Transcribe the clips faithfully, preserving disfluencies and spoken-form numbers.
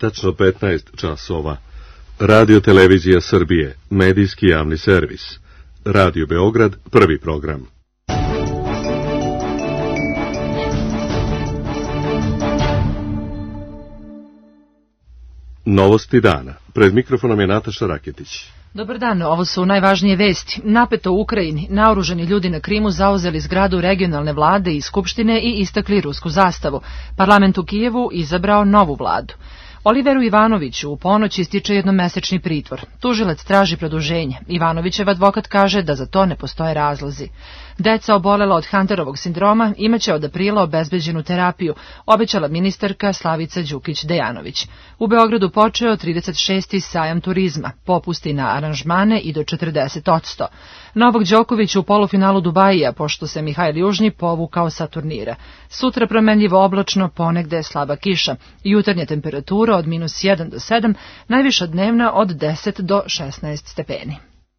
Tačno petnaest časova. Radio Televizija Srbije, medijski javni servis. Radio Beograd, prvi program. Novosti dana. Pred mikrofonom je Nataša Raketić. Dobar dan, ovo su najvažnije vesti. Napeto u Ukrajini, naoružani ljudi na Krimu zauzeli zgradu regionalne vlade i skupštine i istakli rusku zastavu. Parlament u Kijevu izabrao novu vladu. Oliveru Ivanoviću u ponoć ističe jednomesečni pritvor. Tužilac traži produženje. Ivanovićev advokat kaže da za to ne postoje razlozi. Deca obolela od Hunterovog sindroma imaće od aprila obezbeđenu terapiju, obećala ministarka Slavica Đukić-Dejanović. U Beogradu počeo trideset šesti sajam turizma, popusti na aranžmane i do četrdeset posto. Novak Đoković u polufinalu Dubajija, pošto se Mihajl Južnji povukao sa turnira. Sutra promenljivo oblačno, ponegde slaba kiša. Jutarnja temperatura od minus jedan do sedam, najviša dnevna od deset do šesnaest stepeni.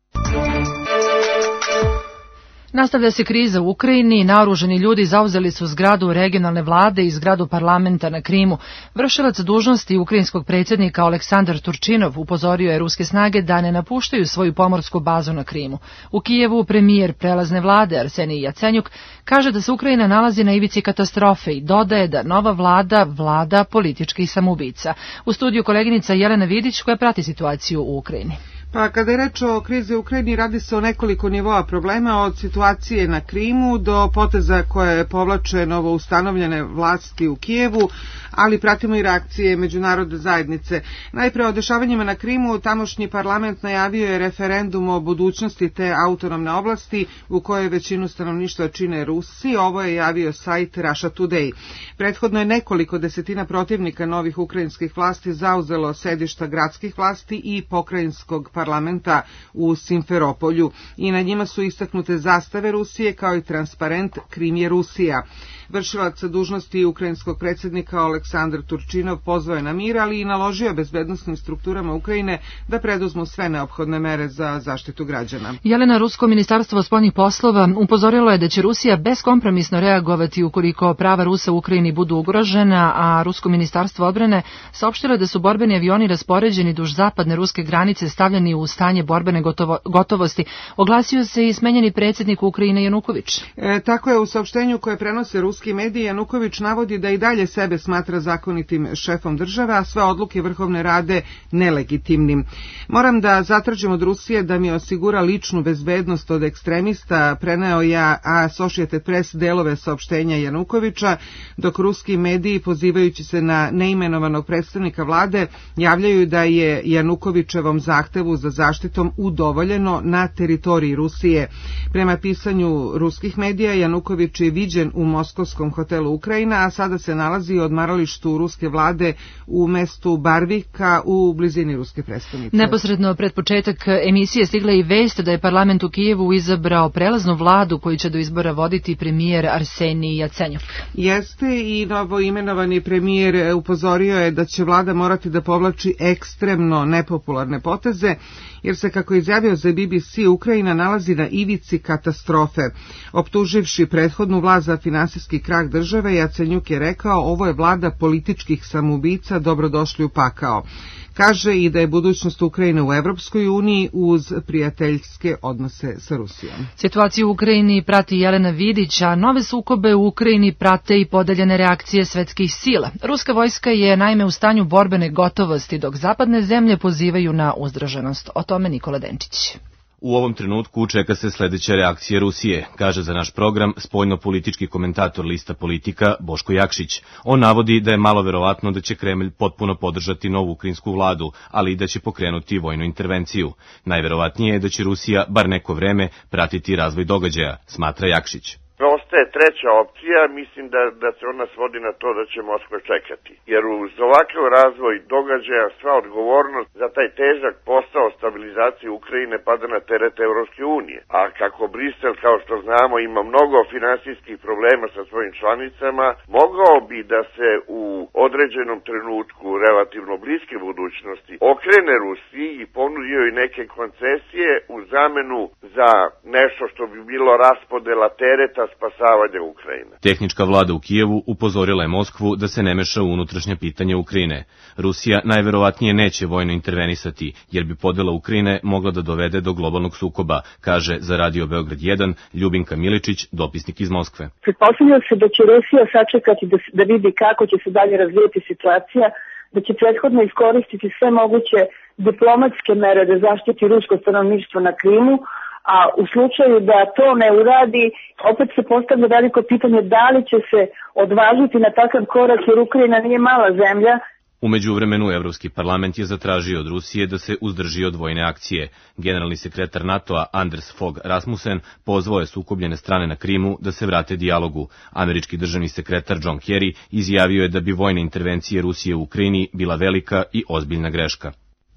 Nastavlja se kriza u Ukrajini i naoružani ljudi zauzeli su zgradu regionalne vlade i zgradu parlamenta na Krimu. Vršilac dužnosti ukrajinskog predsjednika Aleksandar Turčinov upozorio je ruske snage da ne napuštaju svoju pomorsku bazu na Krimu. U Kijevu premijer prelazne vlade Arsenij Jacenjuk kaže da se Ukrajina nalazi na ivici katastrofe i dodaje da nova vlada vlada političkih samoubica. U studiju koleginica Jelena Vidić koja prati situaciju u Ukrajini. Pa kada je reč o krizi u Ukrajini, radi se o nekoliko nivoa problema, od situacije na Krimu do poteza koje povlače novo ustanovljene vlasti u Kijevu, ali pratimo i reakcije međunarodne zajednice. Najpre o dešavanjima na Krimu, tamošnji parlament najavio je referendum o budućnosti te autonomne oblasti u kojoj većinu stanovništva čine Rusi. Ovo je javio sajt Russia Today. Prethodno je nekoliko desetina protivnika novih ukrajinskih vlasti zauzelo sedišta gradskih vlasti i pokrajinskog parlamenta u Simferopolju i na njima su istaknute zastave Rusije kao i transparent Krim je Rusija. Vršilac dužnosti ukrajinskog predsjednika Aleksandar Turčinov pozvao je na mir, ali i naložio bezbednosnim strukturama Ukrajine da preduzmu sve neophodne mere za zaštitu građana. Jelena, rusko ministarstvo spoljnih poslova upozorilo je da će Rusija beskompromisno reagovati ukoliko prava Rusa u Ukrajini budu ugrožena, a rusko ministarstvo odbrane saopštilo je da su borbeni avioni raspoređeni duž zapadne ruske granice stavljeni u stanje borbene gotovo, gotovosti. Oglasio se i smenjeni predsjednik Ukrajine Januković. E, tako je u saopštenju koje prenose ruski mediji, Januković navodi da i dalje sebe smatra zakonitim šefom države, a sve odluke Vrhovne rade nelegitimnim. Moram da zatražim od Rusije da mi osigura ličnu bezbednost od ekstremista, preneo ja Associated Press delove saopštenja Janukovića, dok ruski mediji, pozivajući se na neimenovanog predstavnika vlade, javljaju da je Janukovićevom zahtevu za zaštitom udovoljeno na teritoriji Rusije. Prema pisanju ruskih medija, Januković je viđen u Moskovskom hotelu Ukrajina, a sada se nalazi u odmaralištu ruske vlade u mestu Barvika u blizini ruske prestonice. Neposredno pred početak emisije stigla i vest da je parlament u Kijevu izabrao prelaznu vladu koju će do izbora voditi premijer Arsenij Jacenjuk. Jeste, i novo imenovani premijer upozorio je da će vlada morati da povlači ekstremno nepopularne poteze, jer se, kako je izjavio za B B C, Ukrajina nalazi na ivici katastrofe. Optuživši prethodnu vlast za finansijski krah države, Jacenjuk je rekao: ovo je vlada političkih samoubica, dobrodošli u pakao. Kaže i da je budućnost Ukrajine u Evropskoj uniji uz prijateljske odnose sa Rusijom. Situaciju u Ukrajini prati Jelena Vidić, a nove sukobe u Ukrajini prate i podeljene reakcije svetskih sila. Ruska vojska je naime u stanju borbene gotovosti, dok zapadne zemlje pozivaju na uzdržanost. O tome Nikola Denčić. U ovom trenutku čeka se sledeća reakcija Rusije, kaže za naš program spoljno-politički komentator lista Politika Boško Jakšić. On navodi da je malo verovatno da će Kremlj potpuno podržati novu ukrajinsku vladu, ali i da će pokrenuti vojnu intervenciju. Najverovatnije je da će Rusija bar neko vreme pratiti razvoj događaja, smatra Jakšić. Ostaje treća opcija, mislim da, da se ona svodi na to da će Moskva čekati. Jer uz ovakav razvoj događaja sva odgovornost za taj težak posao stabilizacije Ukrajine pada na teret Evropske unije. A kako Brisel, kao što znamo, ima mnogo finansijskih problema sa svojim članicama, mogao bi da se u određenom trenutku relativno bliske budućnosti okrene Rusiji i ponudi joj neke koncesije u zamenu za nešto što bi bilo raspodela tereta spasavanja Ukrajine. Tehnička vlada u Kijevu upozorila je Moskvu da se ne meša u unutrašnje pitanje Ukrajine. Rusija najverovatnije neće vojno intervenisati, jer bi podela Ukrajine mogla da dovede do globalnog sukoba, kaže za Radio Beograd jedan Ljubinka Miličić, dopisnik iz Moskve. Pretpostavlja se da će Rusija sačekati da, da vidi kako će se dalje razvijeti situacija, da će prethodno iskoristiti sve moguće diplomatske mere da zaštiti rusko stanovništvo na Krimu, a u slučaju da to ne uradi, opet se postavlja veliko pitanje da li će se odvažiti na takav korak, jer Ukrajina nije mala zemlja. U međuvremenu, Evropski parlament je zatražio od Rusije da se uzdrži od vojne akcije. Generalni sekretar NATO-a Anders Fogh Rasmussen pozvao je sukobljene strane na Krimu da se vrate dijalogu. Američki državni sekretar John Kerry izjavio je da bi vojne intervencije Rusije u Ukrajini bila velika i ozbiljna greška.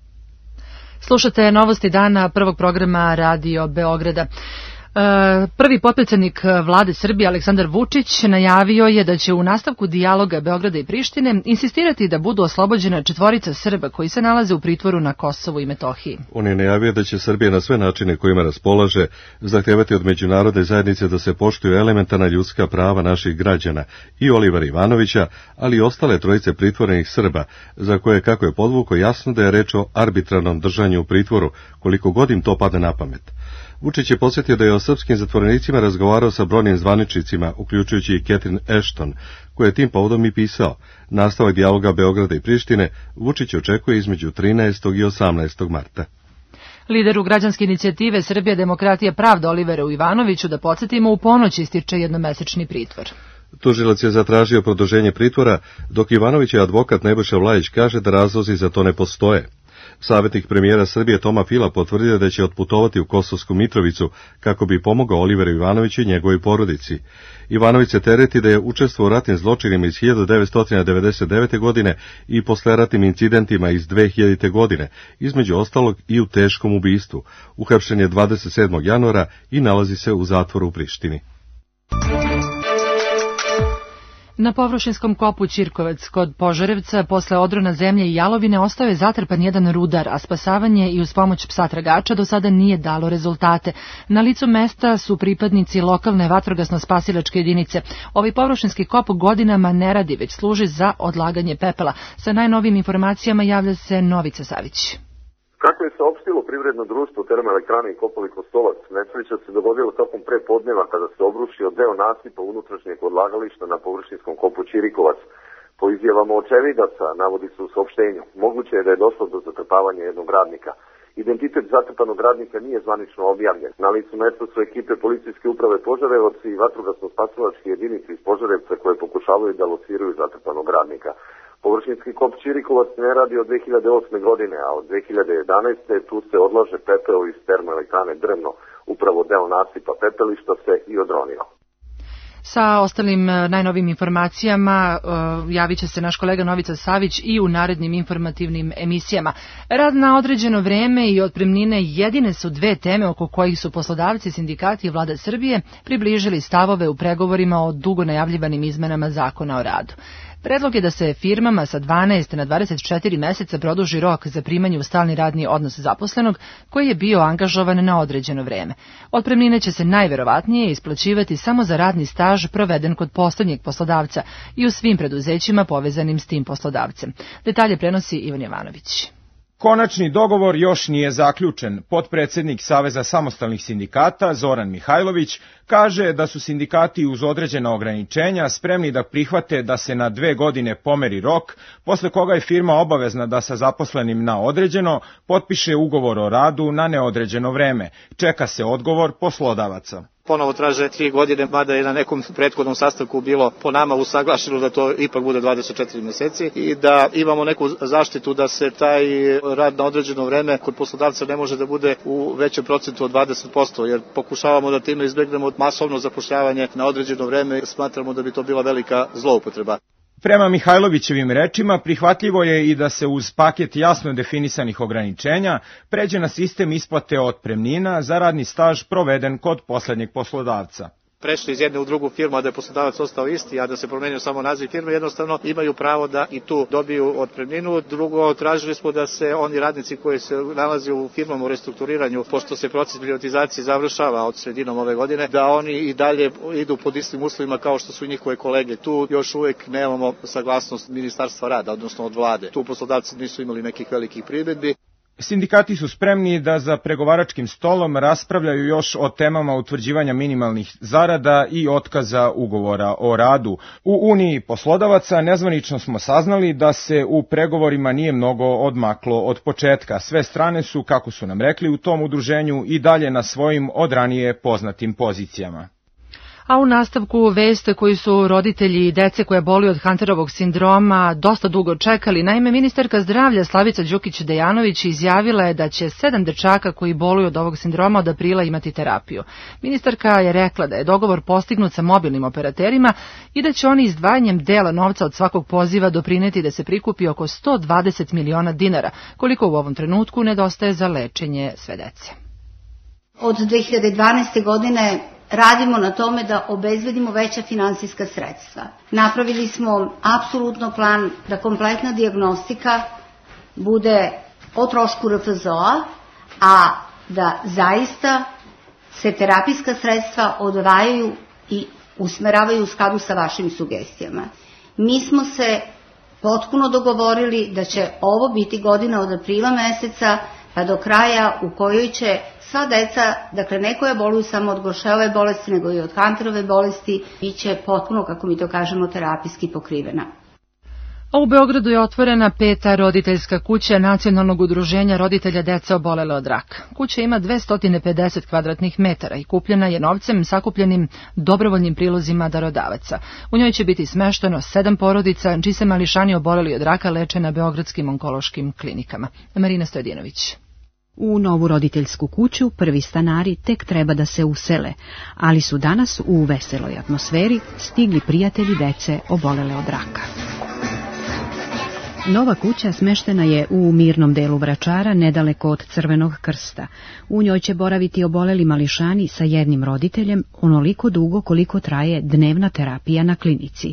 Slušate novosti dana prvog programa Radio Beograda. Prvi potpredsjednik vlade Srbije Aleksandar Vučić najavio je da će u nastavku dijaloga Beograda i Prištine insistirati da budu oslobođena četvorica Srba koji se nalaze u pritvoru na Kosovu i Metohiji. On je najavio da će Srbija na sve načine kojima raspolaže zahtevati od međunarodne zajednice da se poštuju elementarna ljudska prava naših građana i Olivera Ivanovića, ali i ostale trojice pritvorenih Srba, za koje, kako je podvukao, jasno da je reč o arbitrarnom držanju u pritvoru, koliko god im to padne na pamet. Vučić je podsjetio da je o srpskim zatvorenicima razgovarao sa brojnim zvaničnicima, uključujući i Catherine Ashton, koja je tim povodom i pisao. Nastavak dijaloga Beograda i Prištine Vučić očekuje između trinaestog i osamnaestog marta. Lideru građanske inicijative Srbija demokratija pravda Oliveru Ivanoviću, da podsjetimo, u ponoć ističe jednomesečni pritvor. Tužilac je zatražio produženje pritvora, dok Ivanovićev advokat Nebojša Vlajić kaže da razlozi za to ne postoje. Savjetnik premijera Srbije Toma Fila potvrdio da će otputovati u Kosovsku Mitrovicu kako bi pomogao Oliveru Ivanoviću i njegovoj porodici. Ivanović se tereti da je učestvovao u ratnim zločinima iz hiljadu devetsto devedeset devete. godine i posleratnim incidentima iz dve hiljadite. godine, između ostalog i u teškom ubistvu. Uhapšen je dvadeset sedmog januara i nalazi se u zatvoru u Prištini. Na površinskom kopu Ćirkovac kod Požarevca posle odrona zemlje i jalovine ostao je zatrpan jedan rudar, a spasavanje i uz pomoć psa tragača do sada nije dalo rezultate. Na licu mesta su pripadnici lokalne vatrogasno-spasilačke jedinice. Ovaj površinski kop godinama ne radi, već služi za odlaganje pepela. Sa najnovijim informacijama javlja se Novica Savić. Kako je saopštilo privredno društvo Termoelektrane i Kopali Kostolac, nesreća se dogodila tokom prepodneva kada se obrušio deo nasipa unutrašnjeg odlagališta na površinskom kopu Ćirikovac. Po izjavama očevidaca, navodi se u saopštenju, moguće je da je došlo do zatrpavanja jednog radnika. Identitet zatrpanog radnika nije zvanično objavljen. Na licu mesta su ekipe policijske uprave Požarevac i vatrogasno-spasilačke jedinice iz Požarevca koje pokušavaju da lociraju zatrpanog radnika. Površinski kop Ćirikovac ne radi od dve hiljade osme. godine, a od dve hiljade jedanaeste. tu se odlaže pepeo iz termoelektrane Drvno. Upravo deo nasipa pepelišta se i odronio. Sa ostalim najnovim informacijama uh, javit će se naš kolega Novica Savić i u narednim informativnim emisijama. Rad na određeno vreme i otpremnine jedine su dve teme oko kojih su poslodavci, sindikati i vlada Srbije približili stavove u pregovorima o dugo najavljivanim izmenama Zakona o radu. Predlog je da se firmama sa dvanaest na dvadeset četiri meseca produži rok za primanje u stalni radni odnos zaposlenog koji je bio angažovan na određeno vreme. Otpremnine će se najverovatnije isplaćivati samo za radni staž proveden kod poslednjeg poslodavca i u svim preduzećima povezanim s tim poslodavcem. Detalje prenosi Ivan Jovanović. Konačni dogovor još nije zaključen. Potpredsednik Saveza samostalnih sindikata Zoran Mihajlović kaže da su sindikati uz određena ograničenja spremni da prihvate da se na dve godine pomeri rok, posle koga je firma obavezna da sa zaposlenim na određeno potpiše ugovor o radu na neodređeno vreme. Čeka se odgovor poslodavaca. Ponovo traže tri godine, mada je na nekom prethodnom sastanku bilo po nama usaglašeno da to ipak bude dvadeset četiri meseci i da imamo neku zaštitu da se taj rad na određeno vreme kod poslodavca ne može da bude u većem procentu od dvadeset posto, jer pokušavamo da time izbegnemo masovno zapošljavanje na određeno vreme, smatramo da bi to bila velika zloupotreba. Prema Mihajlovićevim rečima, prihvatljivo je i da se uz paket jasno definisanih ograničenja pređe na sistem isplate otpremnina za radni staž proveden kod poslednjeg poslodavca. prešli iz jedne u drugu firmu, a da je poslodavac ostao isti, a da se promenio samo naziv firme, jednostavno imaju pravo da i tu dobiju otpremninu. Drugo, tražili smo da se oni radnici koji se nalaze u firmama u restrukturiranju, pošto se proces privatizacije završava od sredinom ove godine, da oni i dalje idu pod istim uslovima kao što su njihove kolege. Tu još uvek nemamo saglasnost Ministarstva rada, odnosno od vlade. Tu poslodavci nisu imali nekih velikih primedbi. Sindikati su spremni da za pregovaračkim stolom raspravljaju još o temama utvrđivanja minimalnih zarada i otkaza ugovora o radu. U Uniji poslodavaca nezvanično smo saznali da se u pregovorima nije mnogo odmaklo od početka. Sve strane su, kako su nam rekli, u tom udruženju i dalje na svojim od ranije poznatim pozicijama. A u nastavku vest koji su roditelji i dece koja boluju od Hunterovog sindroma dosta dugo čekali. Naime, ministarka zdravlja Slavica Đukić-Dejanović izjavila je da će sedam dečaka koji boluju od ovog sindroma od aprila imati terapiju. Ministarka je rekla da je dogovor postignut sa mobilnim operaterima i da će oni izdvajanjem dela novca od svakog poziva doprineti da se prikupi oko sto dvadeset miliona dinara, koliko u ovom trenutku nedostaje za lečenje sve dece. Od dve hiljade dvanaeste. godine radimo na tome da obezbedimo veća finansijska sredstva. Napravili smo apsolutno plan da kompletna dijagnostika bude o trošku R F Z O-a, a da zaista se terapijska sredstva odvajaju i usmeravaju u skladu sa vašim sugestijama. Mi smo se potpuno dogovorili da će ovo biti godina od aprila meseca pa do kraja u kojoj će sva deca, dakle ne koja boluju samo od Goršeove bolesti, nego i od Hunterove bolesti, biće potpuno, kako mi to kažemo, terapijski pokrivena. A u Beogradu je otvorena peta roditeljska kuća Nacionalnog udruženja roditelja dece obolele od raka. Kuća ima dvesta pedeset kvadratnih metara i kupljena je novcem sakupljenim dobrovoljnim prilozima darodavaca. U njoj će biti smešteno sedam porodica, čiji se mališani oboleli od raka leče na beogradskim onkološkim klinikama. Marina Stojedinović. U novu roditeljsku kuću prvi stanari tek treba da se usele, ali su danas u veseloj atmosferi stigli prijatelji dece obolele od raka. Nova kuća smeštena je u mirnom delu Vračara, nedaleko od Crvenog krsta. U njoj će boraviti oboleli mališani sa jednim roditeljem onoliko dugo koliko traje dnevna terapija na klinici.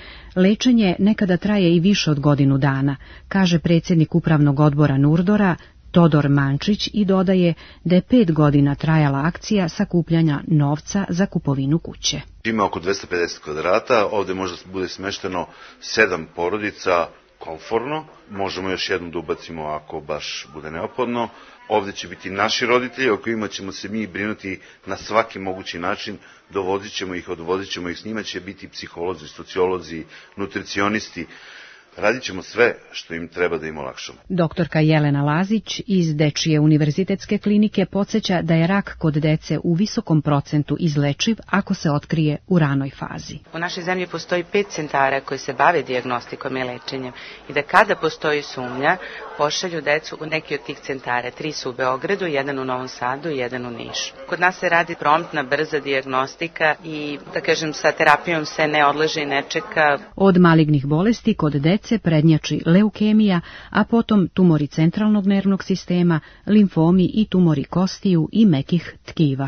Lečenje nekada traje i više od godinu dana, kaže predsjednik upravnog odbora Nurdora, Todor Mančić, i dodaje da je pet godina trajala akcija sakupljanja novca za kupovinu kuće. Ima oko dvesta pedeset kvadrata, ovde može bude smešteno sedam porodica komforno, možemo još jednu da ubacimo ako baš bude neophodno. Ovde će biti naši roditelji o kojima ćemo se mi brinuti na svaki mogući način, dovozit ćemo ih, odvozit ćemo ih, s njima će biti psiholozi, sociolozi, nutricionisti. Radit ćemo sve što im treba da im olakšamo. Doktorka Jelena Lazić iz Dečije univerzitetske klinike podsjeća da je rak kod dece u visokom procentu izlečiv ako se otkrije u ranoj fazi. U našoj zemlji postoji pet centara koji se bave dijagnostikom i lečenjem i da kada postoji sumnja, pošalju decu u neki od tih centara. Tri su u Beogradu, jedan u Novom Sadu i jedan u Nišu. Kod nas se radi promptna, brza dijagnostika i, da kažem, sa terapijom se ne odlaže i ne čeka. Od malignih bolesti kod dece prednjači leukemija, a potom tumori centralnog nervnog sistema, limfomi i tumori kostiju i mekih tkiva.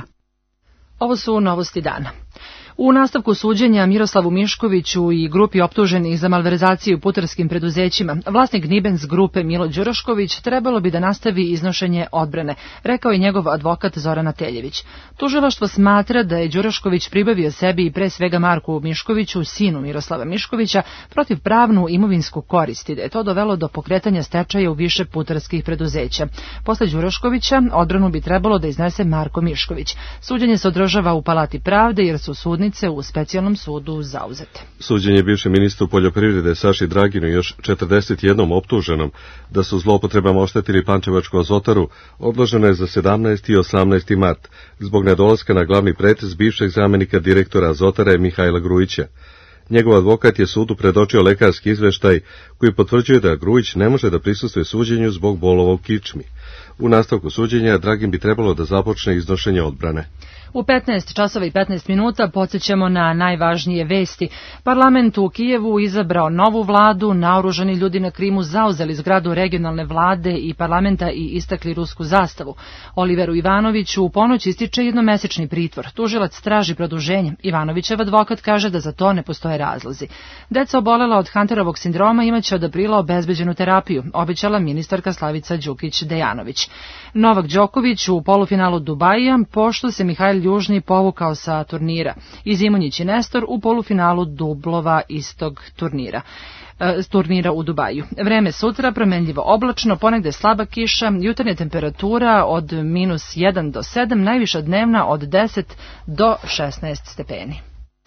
Ovo su novosti dana. U nastavku suđenja Miroslavu Miškoviću i grupi optuženih za malverzaciju u putarskim preduzećima, vlasnik Nibens grupe Milo Đurašković trebalo bi da nastavi iznošenje odbrane, rekao je njegov advokat Zoran Ateljević. Tužilaštvo smatra da je Đurašković pribavio sebi i pre svega Marku Miškoviću, sinu Miroslava Miškovića, protivpravnu imovinsku korist i da je to dovelo do pokretanja stečaja u više putarskih preduzeća. Posle Đuraškovića odbranu bi trebalo da iznese Marko Mišković. Suđenje se održava u Palati pravde jer su sudni u specijalnom sudu zauzete. Suđenje bivšem ministru poljoprivrede Saši Draginu i još četrdeset jednom optuženom da su zloupotrebama oštetili Pančevačku azotaru odloženo je za sedamnaesti i osamnaesti mart zbog nedolaska na glavni pretres bivšeg zamenika direktora azotare Mihajla Grujića. Njegov advokat je sudu predočio lekarski izveštaj koji potvrđuje da Grujić ne može da prisustvuje suđenju zbog bolova u kičmi. U nastavku suđenja Dragin bi trebalo da započne iznošenje odbrane. U petnaest časova i petnaest minuta podsjećamo na najvažnije vesti. Parlament u Kijevu izabrao novu vladu, naoružani ljudi na Krimu zauzeli zgradu regionalne vlade i parlamenta i istakli rusku zastavu. Oliveru Ivanoviću u ponoć ističe jednomesečni pritvor. Tužilac traži produženje. Ivanovićev advokat kaže da za to ne postoje razlozi. Deca obolela od Hunterovog sindroma imaće od aprila obezbeđenu terapiju, obećala ministarka Slavica Đukić-Dejanović. Novak Đoković u polufinalu Dubaija, pošto se Mihajl Južni povukao sa turnira. I Zimonjić i Nestor u polufinalu dublova istog turnira. E, turnira u Dubaju. Vreme sutra promenljivo oblačno, ponegde slaba kiša, jutarnja temperatura od minus jedan do sedam, najviša dnevna od deset do šesnaest stepeni.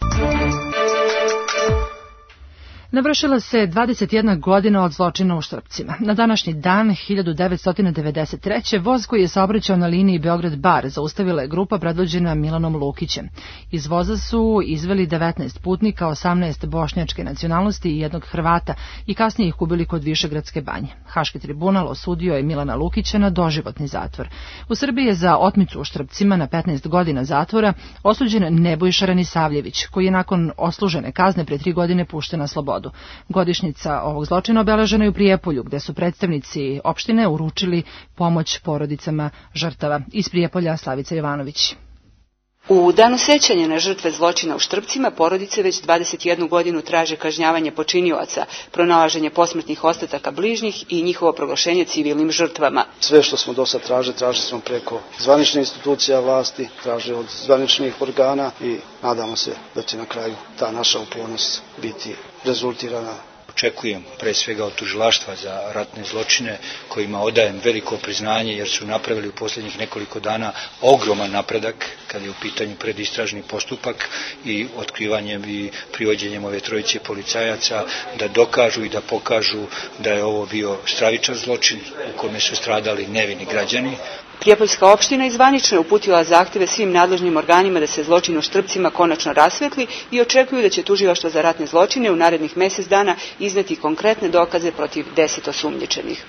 Navršila se dvadeset jedna godina od zločina u Štrpcima. Na današnji dan hiljadu devetsto devedeset treće voz koji je saobraćao na liniji Beograd-Bar zaustavila je grupa predvođena Milanom Lukićem. Iz voza su izveli devetnaest putnika, osamnaest bošnjačke nacionalnosti i jednog Hrvata i kasnije ih ubili kod Višegradske banje. Haški tribunal osudio je Milana Lukića na doživotni zatvor. U Srbiji je za otmicu u Štrpcima na petnaest godina zatvora osuđen Nebojša Ranisavljević, koji je nakon odslužene kazne pre tri godine pušten na slobodu. Godišnjica ovog zločina obeležena je u Prijepolju, gde su predstavnici opštine uručili pomoć porodicama žrtava. Iz Prijepolja Slavica Jovanović. U danu sećanja na žrtve zločina u Štrpcima porodice već dvadeset jednu godinu traže kažnjavanje počinioca, pronalaženje posmrtnih ostataka bližnjih i njihovo proglašenje civilnim žrtvama. Sve što smo do sad traže, traže smo preko zvaničnih institucija vlasti, traže od zvaničnih organa i nadamo se da će na kraju ta naša upornost biti rezultirana. Očekujem pre svega od tužilaštva za ratne zločine kojima odajem veliko priznanje jer su napravili u posljednjih nekoliko dana ogroman napredak kada je u pitanju predistražni postupak i otkrivanjem i privođenjem ove trojice policajaca da dokažu i da pokažu da je ovo bio stravičan zločin u kome su stradali nevini građani. Prijepoljska opština izvanično je uputila zahteve svim nadležnim organima da se zločin u Štrpcima konačno rasvetli i očekuju da će tužilaštvo za ratne zločine u narednih mesec dana izneti konkretne dokaze protiv deset osumnjičenih.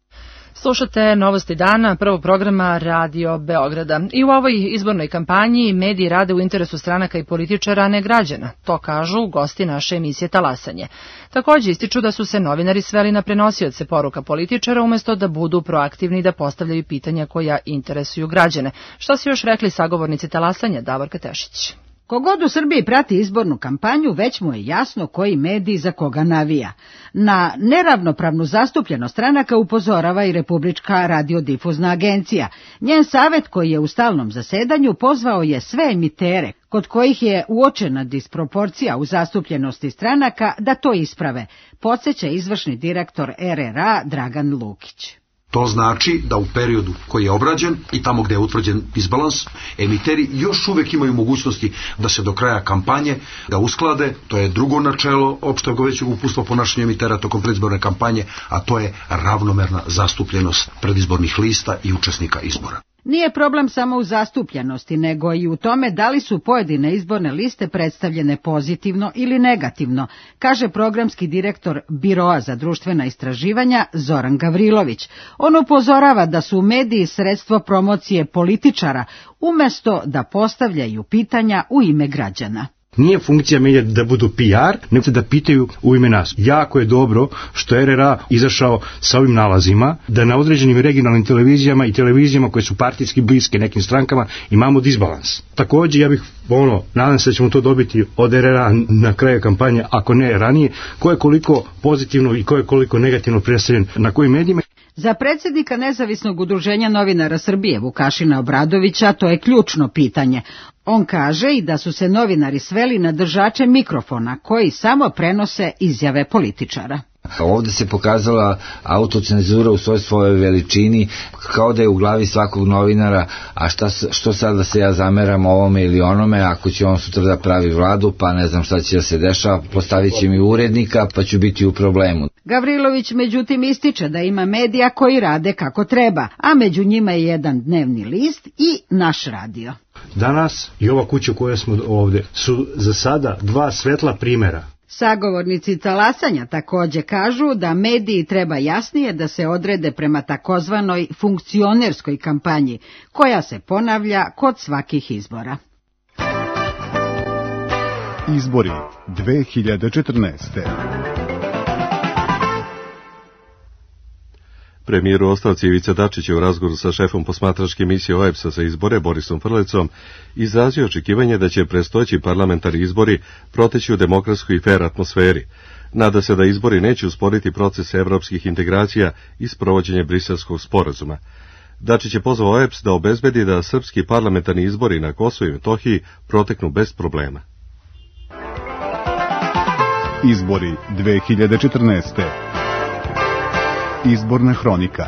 Slušate Novosti dana, prvog programa Radio Beograda. I u ovoj izbornoj kampanji mediji rade u interesu stranaka i političara, a ne građana. To kažu gosti naše emisije Talasanje. Takođe ističu da su se novinari sveli na prenosioce poruka političara umesto da budu proaktivni i da postavljaju pitanja koja interesuju građane. Što su još rekli sagovornici Talasanja, Davorka Tešić? Kogod u Srbiji prati izbornu kampanju, već mu je jasno koji medij za koga navija. Na neravnopravnu zastupljenost stranaka upozorava i Republička radiodifuzna agencija. Njen savet, koji je u stalnom zasedanju, pozvao je sve emitere, kod kojih je uočena disproporcija u zastupljenosti stranaka, da to isprave, podsjeća izvršni direktor R R A Dragan Lukić. To znači da u periodu koji je obrađen i tamo gde je utvrđen disbalans, emiteri još uvek imaju mogućnosti da se do kraja kampanje da usklade. To je drugo načelo opšteg većeg uputstva ponašanja emitera tokom predizborne kampanje, a to je ravnomerna zastupljenost predizbornih lista i učesnika izbora. Nije problem samo u zastupljenosti, nego i u tome da li su pojedine izborne liste predstavljene pozitivno ili negativno, kaže programski direktor Biroa za društvena istraživanja Zoran Gavrilović. On upozorava da su mediji sredstvo promocije političara, umesto da postavljaju pitanja u ime građana. Nije funkcija medija da budu P R, nego da pitaju u ime nas. Jako je dobro što je R R A izašao sa ovim nalazima, da na određenim regionalnim televizijama i televizijama koje su partijski bliske nekim strankama imamo disbalans. Takođe, ja bih, ono, nadam se da ćemo to dobiti od R R A na kraju kampanje, ako ne ranije, ko je koliko pozitivno i ko je koliko negativno predstavljen na kojim medijima. Za predsjednika Nezavisnog udruženja novinara Srbije Vukašina Obradovića to je ključno pitanje. On kaže i da su se novinari sveli na držače mikrofona koji samo prenose izjave političara. Ovde se pokazala autocenzura u svoj svojoj veličini, kao da je u glavi svakog novinara, a šta, što sad da se ja zameram ovome ili onome, ako će on sutra da pravi vladu, pa ne znam šta će da se dešava, postavit će mi urednika, pa ću biti u problemu. Gavrilović međutim ističe da ima medija koji rade kako treba, a među njima je jedan dnevni list i Naš radio. Danas i ova kuća koja smo ovde su za sada dva svetla primera Sagovornici talasanja takođe kažu da mediji treba jasnije da se odrede prema takozvanoj funkcionerskoj kampanji, koja se ponavlja kod svakih izbora. Izbori dve hiljade četrnaeste. Premijer u ostavci Ivica Dačić je u razgovoru sa šefom posmatračke misije O E B S-a za izbore Borisom Frlecom izrazio očekivanje da će predstojeći parlamentarni izbori proteći u demokratskoj i fer atmosferi. Nada se da izbori neće usporiti proces evropskih integracija i sprovođenje Briselskog sporazuma. Dačić je pozvao O E B S da obezbedi da srpski parlamentarni izbori na Kosovu i Metohiji proteknu bez problema. Izbori dve hiljade četrnaeste. Izborna hronika.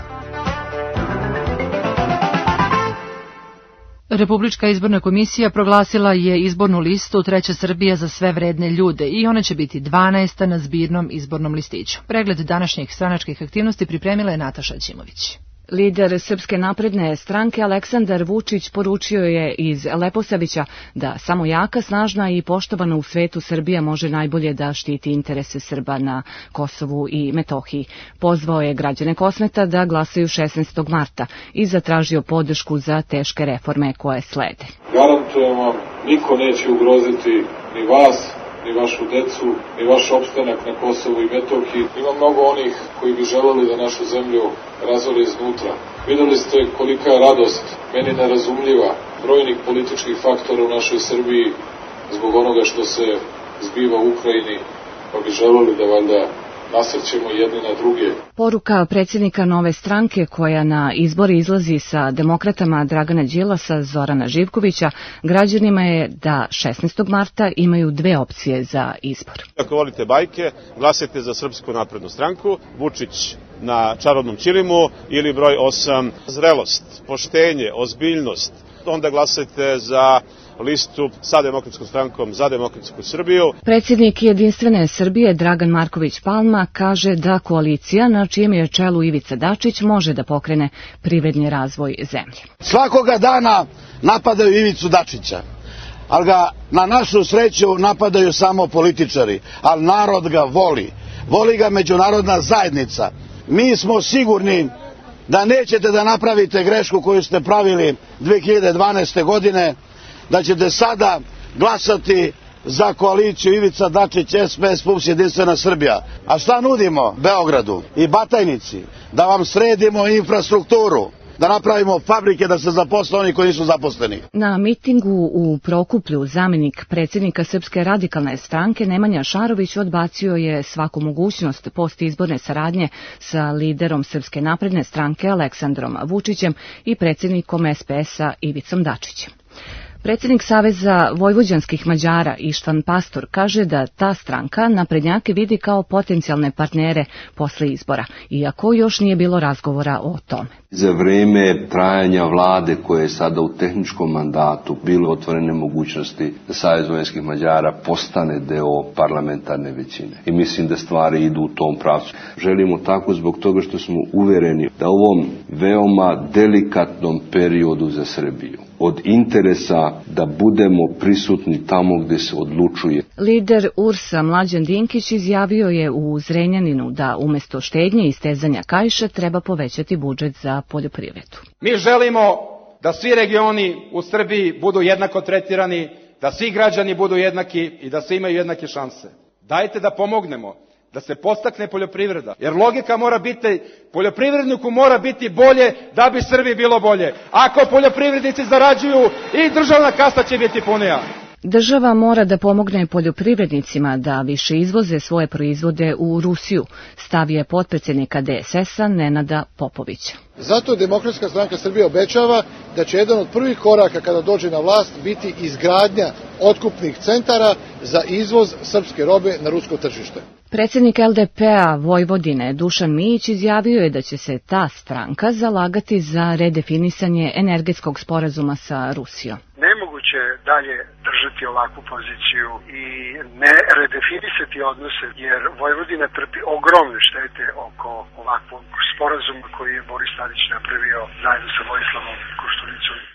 Republička izborna komisija proglasila je izbornu listu Treća Srbija za sve vredne ljude i ona će biti dvanaesta na zbirnom izbornom listiću. Pregled današnjih stranačkih aktivnosti pripremila je Nataša Ćimović. Lider Srpske napredne stranke Aleksandar Vučić poručio je iz Leposavića da samo jaka, snažna i poštovana u svetu Srbija može najbolje da štiti interese Srba na Kosovu i Metohiji. Pozvao je građane Kosmeta da glasaju šesnaestog marta i zatražio podršku za teške reforme koje slede. Garantujem vam, niko neće ugroziti ni vas, ni vašu decu, ni vaš opstanak na Kosovu i Metohiji. Ima mnogo onih koji bi želeli da našu zemlju razvore iznutra. Videli ste kolika je radost, meni nerazumljiva, brojnih političkih faktora u našoj Srbiji zbog onoga što se zbiva u Ukrajini, pa bi želeli da valjda nasrćemo jedni na druge. Poruka predsjednika nove stranke koja na izbori izlazi sa demokratama Dragana Đilasa, Zorana Živkovića, građanima je da šesnaestog marta imaju dve opcije za izbor. Ako volite bajke, glasajte za Srpsku naprednu stranku, Vučić na čarobnom ćilimu ili broj osam, zrelost, poštenje, ozbiljnost. Onda glasajte za listu sa Demokratskom strankom za demokratsku Srbiju. Predsjednik Jedinstvene Srbije Dragan Marković Palma kaže da koalicija na čijem je čelu Ivica Dačić može da pokrene privredni razvoj zemlje. Svakoga dana napadaju Ivicu Dačića, ali ga na našu sreću napadaju samo političari, ali narod ga voli. Voli ga međunarodna zajednica. Mi smo sigurni da nećete da napravite grešku koju ste pravili dve hiljade dvanaeste. godine, da ćete sada glasati za koaliciju Ivica Dačić, S P S, P U P S, Jedinstvena Srbija. A šta nudimo Beogradu i Batajnici? Da vam sredimo infrastrukturu, da napravimo fabrike, da se zaposle oni koji nisu zaposleni. Na mitingu u Prokuplju zamjenik predsjednika Srpske radikalne stranke Nemanja Šarović odbacio je svaku mogućnost postizborne saradnje sa liderom Srpske napredne stranke Aleksandrom Vučićem i predsjednikom S P S-a Ivicom Dačićem. Predsjednik Saveza vojvođanskih Mađara Ištvan Pastor kaže da ta stranka naprednjake vidi kao potencijalne partnere posle izbora, iako još nije bilo razgovora o tome. Za vreme trajanja vlade koje je sada u tehničkom mandatu bilo otvorene mogućnosti da Savez vojvođanskih Mađara postane deo parlamentarne većine. I mislim da stvari idu u tom pravcu. Želimo tako zbog toga što smo uvereni da u ovom veoma delikatnom periodu za Srbiju od interesa da budemo prisutni tamo gde se odlučuje. Lider U R S-a Mlađan Dinkić izjavio je u Zrenjaninu da umjesto štednje i stezanja kaiša treba povećati budžet za poljoprivredu. Mi želimo da svi regioni u Srbiji budu jednako tretirani, da svi građani budu jednaki i da svi imaju jednake šanse. Dajte da pomognemo, da se podstakne poljoprivreda, jer logika mora biti, poljoprivredniku mora biti bolje da bi Srbiji bilo bolje. Ako poljoprivrednici zarađuju i državna kasa će biti punija. Država mora da pomogne poljoprivrednicima da više izvoze svoje proizvode u Rusiju, stav je potpredsjednika D S S-a Nenada Popovića. Zato Demokratska stranka Srbije obećava da će jedan od prvih koraka kada dođe na vlast biti izgradnja otkupnih centara za izvoz srpske robe na rusko tržište. Predsjednik L D P-a Vojvodine Dušan Mijić izjavio je da će se ta stranka zalagati za redefinisanje energetskog sporazuma sa Rusijom. Nemoguće je dalje držati ovakvu poziciju i ne redefinisati odnose, jer Vojvodina trpi ogromne štete oko ovakvog sporazuma koji je Boris Tadić napravio zajedno sa Vojislavom Koštunicom.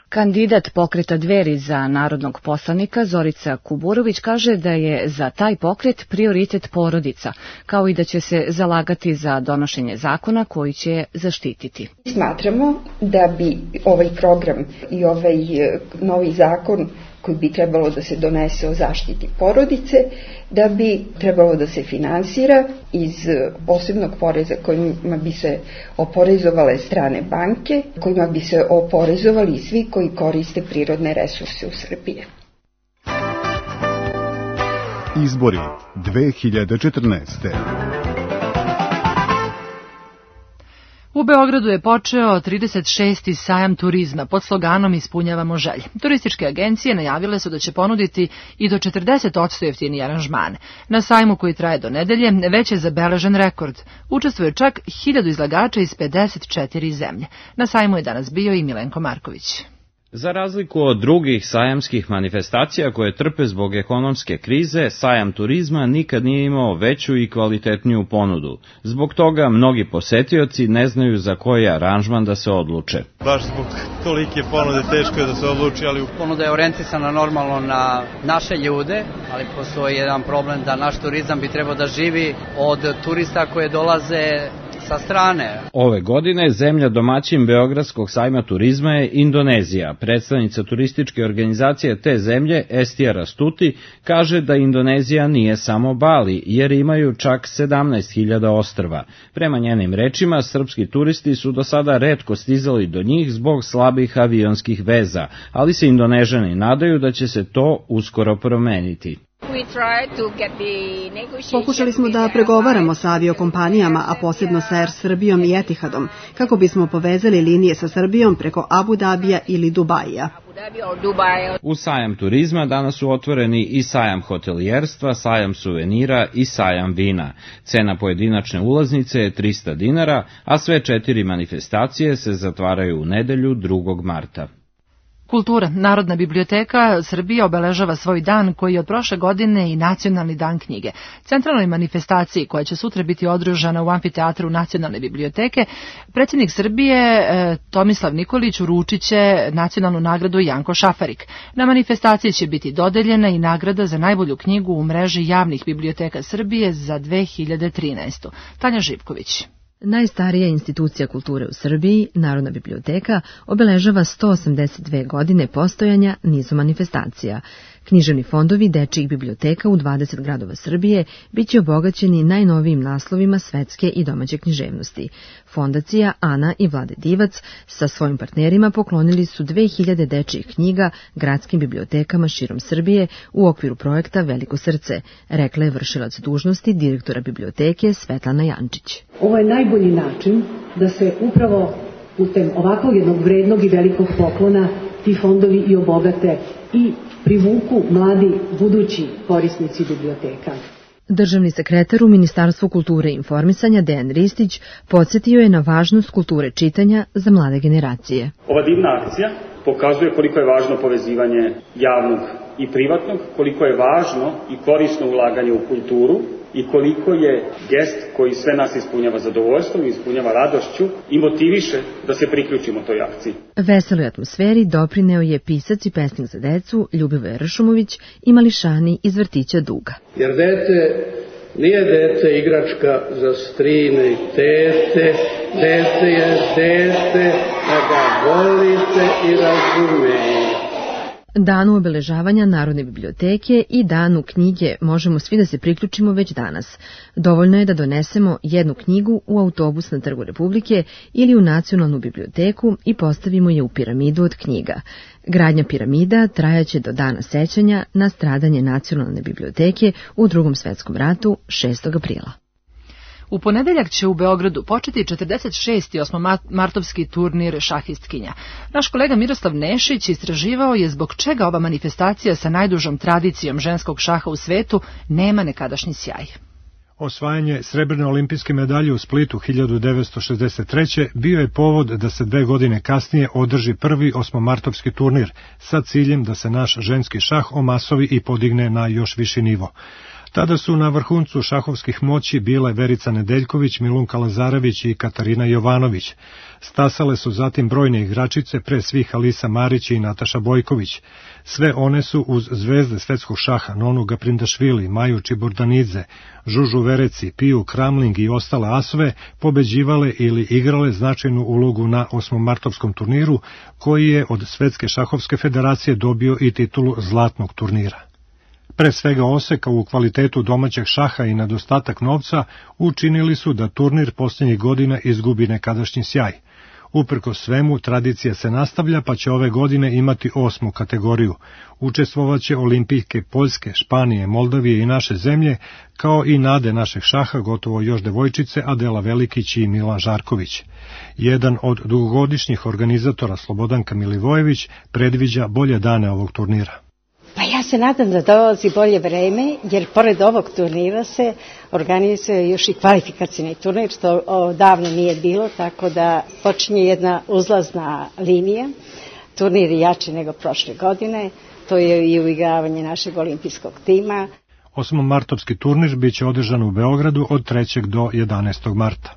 Kandidat pokreta Dveri za narodnog poslanika Zorica Kuburović kaže da je za taj pokret prioritet porodica, kao i da će se zalagati za donošenje zakona koji će je zaštititi. Smatramo da bi ovaj program i ovaj novi zakon koji bi trebalo da se donese o zaštiti porodice, da bi trebalo da se finansira iz posebnog poreza kojima bi se oporezovale strane banke, kojima bi se oporezovali svi koji koriste prirodne resurse u Srbiji. Izbori dve hiljade četrnaeste. U Beogradu je počeo trideset šesti sajam turizma pod sloganom Ispunjavamo želje. Turističke agencije najavile su da će ponuditi i do četrdeset posto jeftinije aranžmane. Na sajmu koji traje do nedelje već je zabeležen rekord. Učestvuje čak hiljadu izlagača iz pedeset četiri zemlje. Na sajmu je danas bio i Milenko Marković. Za razliku od drugih sajamskih manifestacija koje trpe zbog ekonomske krize, sajam turizma nikad nije imao veću i kvalitetniju ponudu. Zbog toga mnogi posetioci ne znaju za koji aranžman da se odluče. Baš zbog tolike ponude teško je da se odluči, ali ponuda je orijentisana normalno na naše ljude, ali postoji jedan problem da naš turizam bi trebao da živi od turista koje dolaze sa strane. Ove godine zemlja domaćin Beogradskog sajma turizma je Indonezija. Predstavnica turističke organizacije te zemlje, Estija Rastuti, kaže da Indonezija nije samo Bali, jer imaju čak sedamnaest hiljada ostrva. Prema njenim rečima, srpski turisti su do sada retko stizali do njih zbog slabih avionskih veza, ali se Indonežani nadaju da će se to uskoro promeniti. Pokušali smo da pregovaramo sa aviokompanijama, a posebno sa Air Srbijom i Etihadom, kako bismo povezali linije sa Srbijom preko Abu Dabija ili Dubaija. U sajam turizma danas su otvoreni i sajam hotelijerstva, sajam suvenira i sajam vina. Cena pojedinačne ulaznice je trista dinara, a sve četiri manifestacije se zatvaraju u nedelju drugog marta. Kultura. Narodna biblioteka Srbije obeležava svoj dan koji je od prošle godine i Nacionalni dan knjige. Centralnoj manifestaciji koja će sutra biti održana u amfiteatru Nacionalne biblioteke, predsjednik Srbije Tomislav Nikolić uručit će nacionalnu nagradu Janko Šafarik. Na manifestaciji će biti dodeljena i nagrada za najbolju knjigu u mreži javnih biblioteka Srbije za dve hiljade trinaestu. Tanja Živković. Najstarija institucija kulture u Srbiji, Narodna biblioteka, obeležava sto osamdeset dve godine postojanja nizom manifestacija. Književni fondovi dečijih biblioteka u dvadeset gradova Srbije biće obogaćeni najnovijim naslovima svetske i domaće književnosti. Fondacija Ana i Vlade Divac sa svojim partnerima poklonili su dve hiljade dečijih knjiga gradskim bibliotekama širom Srbije u okviru projekta Veliko srce, rekla je vršilac dužnosti direktora biblioteke Svetlana Jančić. Ovo je najbolji način da se upravo putem ovakvog jednog vrednog i velikog poklona ti fondovi i obogate i privuku mladi budući korisnici biblioteka. Državni sekretar u Ministarstvu kulture i informisanja Dejan Ristić podsjetio je na važnost kulture čitanja za mlade generacije. Ova divna akcija pokazuje koliko je važno povezivanje javnog i privatnog, koliko je važno i korisno ulaganje u kulturu i koliko je gest koji sve nas ispunjava zadovoljstvom, ispunjava radošću i motiviše da se priključimo toj akciji. Veseloj atmosferi doprineo je pisac i pesnik za decu Ljubivoje Ršumović i mališani iz vrtića Duga. Jer dete nije dete igračka za strine i tete, dete je dete da ga volite i razumete. Danu obeležavanja Narodne biblioteke i danu knjige možemo svi da se priključimo već danas. Dovoljno je da donesemo jednu knjigu u autobus na Trgu Republike ili u Nacionalnu biblioteku i postavimo je u piramidu od knjiga. Gradnja piramida trajaće do dana sećanja na stradanje Nacionalne biblioteke u Drugom svetskom ratu šestog aprila. U ponedeljak će u Beogradu početi četrdeset šesti osmomartovski turnir šahistkinja. Naš kolega Miroslav Nešić istraživao je zbog čega ova manifestacija sa najdužom tradicijom ženskog šaha u svetu nema nekadašnji sjaj. Osvajanje srebrne olimpijske medalje u Splitu hiljadu devetsto šezdeset treće bio je povod da se dve godine kasnije održi prvi osmomartovski turnir sa ciljem da se naš ženski šah omasovi i podigne na još viši nivo. Tada su na vrhuncu šahovskih moći bile Verica Nedeljković, Milunka Lazarević i Katarina Jovanović. Stasale su zatim brojne igračice, pre svih Alisa Marić i Nataša Bojković. Sve one su uz zvezde svetskog šaha Nonu Gaprindašvili, Maju Čiburdanidze, Žužu Vereci, Piju Kramling i ostale asove pobeđivale ili igrale značajnu ulogu na osmomartovskom turniru, koji je od Svetske šahovske federacije dobio i titulu zlatnog turnira. Pre svega oseka u kvalitetu domaćeg šaha i nedostatak novca učinili su da turnir posljednjih godina izgubi nekadašnji sjaj. Uprko svemu, tradicija se nastavlja, pa će ove godine imati osmu kategoriju. Učestvovaće olimpijke Poljske, Španije, Moldavije i naše zemlje, kao i nade našeg šaha, gotovo još devojčice Adela Velikić i Mila Žarković. Jedan od dugogodišnjih organizatora, Slobodanka Milivojević, predviđa bolje dane ovog turnira. Pa ja se nadam da dolazi bolje vreme, jer pored ovog turnira se organizuje još i kvalifikacijni turnir, što davno nije bilo, tako da počinje jedna uzlazna linija. Turnir je jači nego prošle godine, to je i uigravanje našeg olimpijskog tima. Osmomartovski turnir biće održan u Beogradu od trećeg do jedanaestog marta.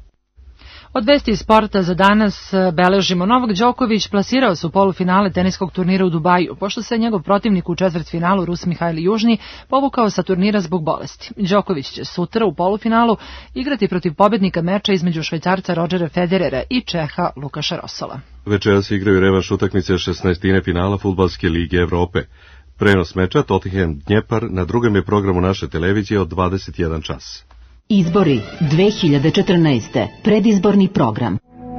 Od vesti iz sporta za danas beležimo Novak Đoković plasirao se u polufinale teniskog turnira u Dubaju, pošto se njegov protivnik u četvrtfinalu Rus Mihajli Južni povukao sa turnira zbog bolesti. Đoković će sutra u polufinalu igrati protiv pobednika meča između Švajcarca Rodgera Federera i Čeha Lukaša Rosola. Večeras igraju revanš utakmice šesnaestine finala Fudbalske lige Evrope. Prenos meča Tottenham Dnjepar na drugom je programu naše televizije od dvadeset jedan čas. Izbori dve hiljade četrnaeste. Predizborni program.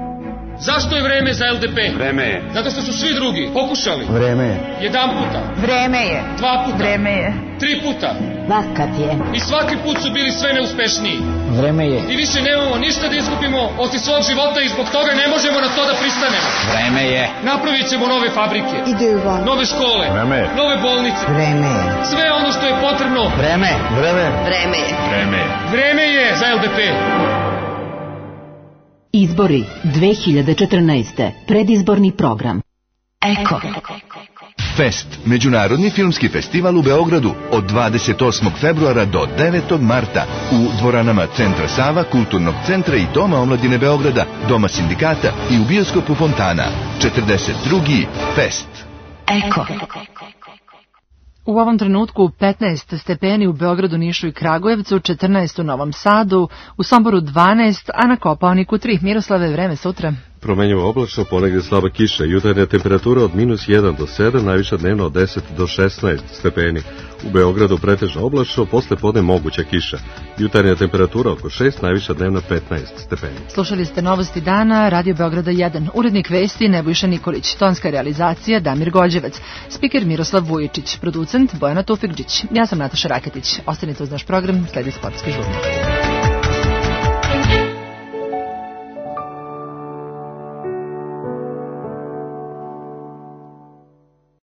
Zašto je vreme za L D P? Vreme je. Zato što su svi drugi pokušali. Vreme je. Jedan puta. Vreme je. Dva puta. Vreme je. Tri puta. Vakat je. I svaki put su bili sve neuspešniji. Vreme je. I više nemamo ništa da izgubimo osim svog života i zbog toga ne možemo na to da pristanemo. Vreme je. Napravit ćemo nove fabrike. Idu van. Nove škole. Vreme je. Nove bolnice. Vreme je. Sve ono što je potrebno. Vreme. Vreme. Vreme je. Vreme je. Vreme je za L D P. Izbori dve hiljade četrnaeste. Predizborni program. Eko. Fest, međunarodni filmski festival u Beogradu od dvadeset osmog februara do devetog marta u dvoranama Centra Sava, Kulturnog centra i Doma omladine Beograda, Doma sindikata i u bioskopu Fontana. četrdeset drugi Fest. Eko. U ovom trenutku petnaest stepeni u Beogradu, Nišu i Kragujevcu, četrnaest u Novom Sadu, u Somboru dvanaest, a na Kopaoniku tri. Miroslave, vreme sutra. Promenjivo oblačno, ponegdje slaba kiša, jutarnja temperatura od minus jedan do sedam, najviša dnevno od deset do šesnaest stepeni. U Beogradu pretežno oblačno, posle podne moguća kiša. Jutarnja temperatura oko šest, najviša dnevno petnaest stepeni. Slušali ste novosti dana, Radio Beograda jedan. Urednik vesti Nebojša Nikolić, tonska realizacija Damir Gođevac, spiker Miroslav Vujičić, producent Bojana Tufekđić. Ja sam Nataša Raketić. Ostanite uz naš program, sledi sportski žurnal.